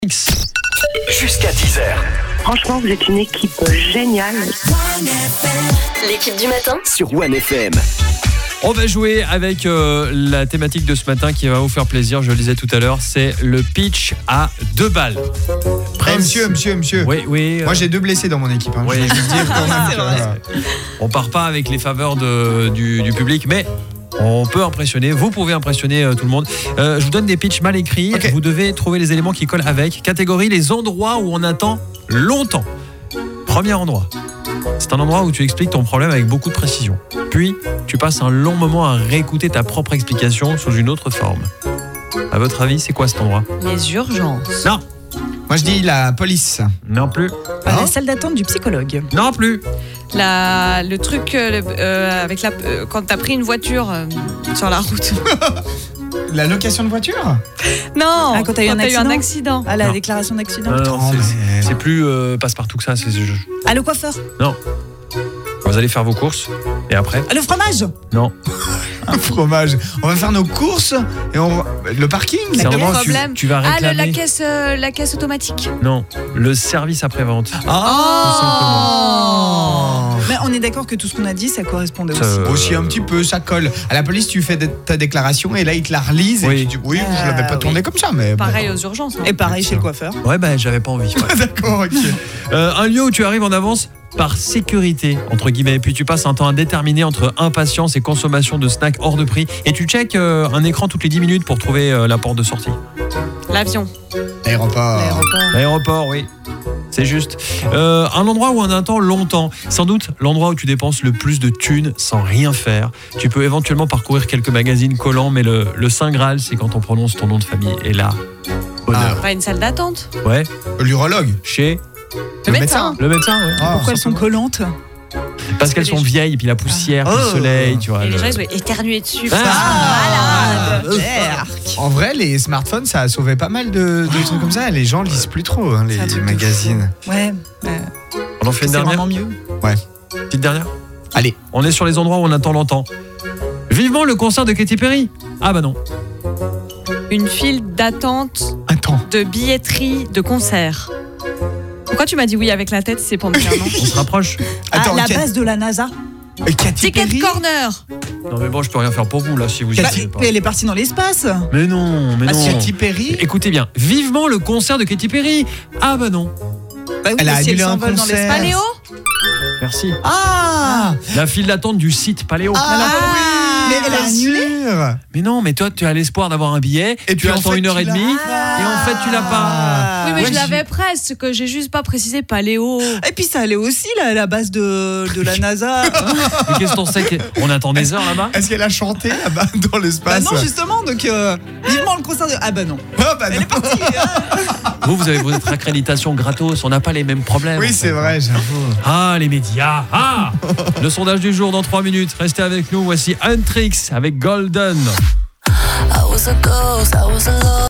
Jusqu'à 10h. Franchement, vous êtes une équipe géniale. L'équipe du matin Sur One FM. On va jouer avec la thématique de ce matin qui va vous faire plaisir, je le disais tout à l'heure, c'est le pitch à 2 balles. Monsieur. Oui. Moi j'ai 2 blessés dans mon équipe. Oui. Je veux dire quand même On part pas avec les faveurs du public, mais on peut impressionner, vous pouvez impressionner tout le monde. Je vous donne des pitchs mal écrits, Okay. Vous devez trouver les éléments qui collent avec. Catégorie, les endroits où on attend longtemps. Premier endroit, c'est un endroit où tu expliques ton problème avec beaucoup de précision. Puis, tu passes un long moment à réécouter ta propre explication sous une autre forme. À votre avis, c'est quoi cet endroit? Les urgences. Non, Moi je dis la police. non plus, La salle d'attente du psychologue. non plus. Le truc avec quand t'as pris une voiture sur la route. La location de voiture. Non, Ah, quand t'as eu un accident. Ah, la Non. déclaration d'accident. Non, Oh, mais- c'est plus passe-partout que ça. Ah, le coiffeur. Vous allez faire vos courses et après? Ah, le fromage. Non. Un fromage. On va faire nos courses et le parking. C'est un le endroit où problème. tu vas Ah, réclamer. la caisse automatique. Non, le service après-vente. Mais on est d'accord que tout ce qu'on a dit, ça correspondait Ça, aussi. Aussi un petit peu, ça colle. À la police, tu fais ta déclaration et là ils te la relisent Oui. et tu dis oui, je l'avais pas tourné comme ça, mais Pareil aux urgences. hein. Et pareil chez le coiffeur. Ouais, j'avais pas envie. Ouais. D'accord, ok. Un lieu où tu arrives en avance par sécurité, entre guillemets. Puis tu passes un temps indéterminé entre impatience et consommation de snacks hors de prix. Et tu checkes un écran toutes les 10 minutes pour trouver la porte de sortie. L'avion. Aéroport. L'aéroport, oui. C'est juste. Un endroit où on attend longtemps. Sans doute l'endroit où tu dépenses le plus de thunes sans rien faire. Tu peux éventuellement parcourir quelques magazines collants, mais le Saint Graal, c'est quand on prononce ton nom de famille. Et là, bonheur. Pas une salle d'attente. Ouais, L'urologue. chez Le médecin. le médecin, ouais. Pourquoi elles sont collantes? Parce qu'elles sont vieilles, puis la poussière, puis le soleil, tu vois. Et les gens, ils ont éternué dessus. En vrai, les smartphones, ça a sauvé pas mal de trucs comme ça. Les gens lisent plus trop C'est un les truc de magazines. Ouais. On en fait une C'est dernière? vraiment mieux. Petite dernière? Allez. On est sur les endroits où on attend longtemps. Vivement le concert de Katy Perry. Ah bah non. Une file d'attente Attends. de billetterie de concert. Pourquoi tu m'as dit oui avec la tête? C'est pour me dire non. On se rapproche. Attends, La base de la NASA. Katy Ticket Perry. corner. Non mais bon, je peux rien faire pour vous là si vous y allez pas. Elle est partie dans l'espace. Mais non, mais non. Katy Perry. Écoutez bien, vivement le concert de Katy Perry. Ah bah non. Bah oui, Elle a si annulé un s'envole dans concert. l'espace. Paléo. Merci. Ah. La file d'attente du site Paléo. Mais elle a bien annulé. sûr. Mais non, mais toi tu as l'espoir d'avoir un billet Et et puis tu en attends fait, 1h30 tu l'as. et en fait tu l'as pas. Oui, mais Ouais, je l'avais presque. J'ai juste pas précisé Paléo. Et puis ça allait aussi là, la base de la NASA. Mais qu'est-ce qu'on sait on attend des heures là-bas? Est-ce qu'elle a chanté là-bas dans Bah l'espace? non, justement, donc vivement le concert de. Ah bah non. Ah bah Elle non. est partie. Vous avez votre accréditation gratos, on n'a pas les mêmes problèmes. Oui, en c'est fait. vrai, j'avoue. Ah, les médias. Ah. Le sondage du jour dans 3 minutes. Restez avec nous. Voici Untrix avec Golden. I was a ghost, I was alone.